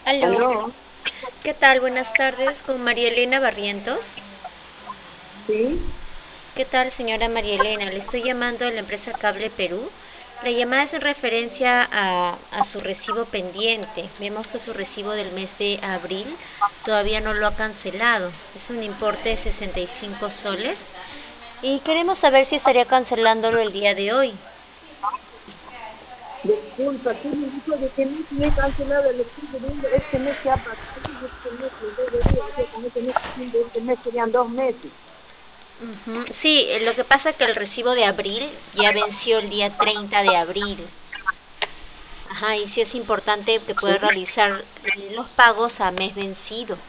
Aló, Aló, ¿qué tal? Buenas tardes, con María Elena Barrientos. sí, ¿Qué tal, señora María Elena? Le estoy llamando de la empresa Cable Perú. La llamada es en referencia a su recibo pendiente. Vemos que su recibo del mes de abril todavía no lo ha cancelado. Es un importe de 65 soles y queremos saber si estaría cancelándolo el día de hoy. disculpa, tú me dijo de que no me he cancelado el estudio de este mes que ha pasado, y este mes lo debería, o sea, con este mes, fin de este mes serían 2 meses. Ujú. Sí, lo que pasa es que el recibo de abril ya venció el día 30 de abril. Ajá, y sí es importante que pueda realizar los pagos a mes vencido.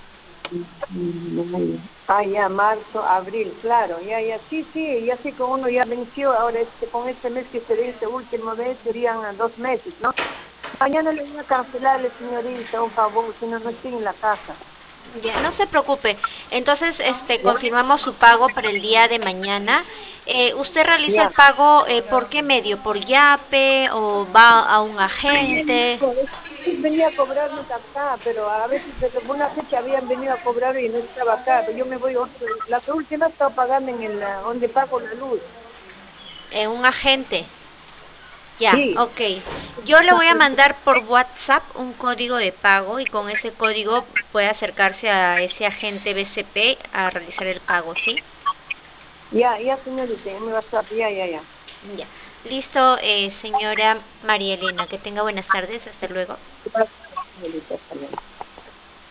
Ya, marzo, abril, claro, sí, sí, ya sé que uno ya venció, ahora con este mes que se vence, último mes, serían 2 meses, ¿no? Mañana le voy a cancelarle, señorita, un favor, si no, no estoy en la casa. Ya, no se preocupe. Entonces, ¿Ya? confirmamos su pago para el día de mañana. ¿Usted realiza el Ya. pago por qué medio? ¿Por Yape o va a un agente? No, venía a cobrarnos acá, pero a veces desde una fecha habían venido a cobrar y no estaba acá. Pero yo me voy, la última estaba pagando en donde pago la luz. Un agente. Ya, Sí, ok. Yo le voy a mandar por WhatsApp un código de pago y con ese código puede acercarse a ese agente BCP a realizar el pago, ¿sí? ya, señorita, en mi WhatsApp, ya. Ya. Listo, señora María Elena. Que tenga buenas tardes. Hasta luego. Gracias, señorita, hasta luego.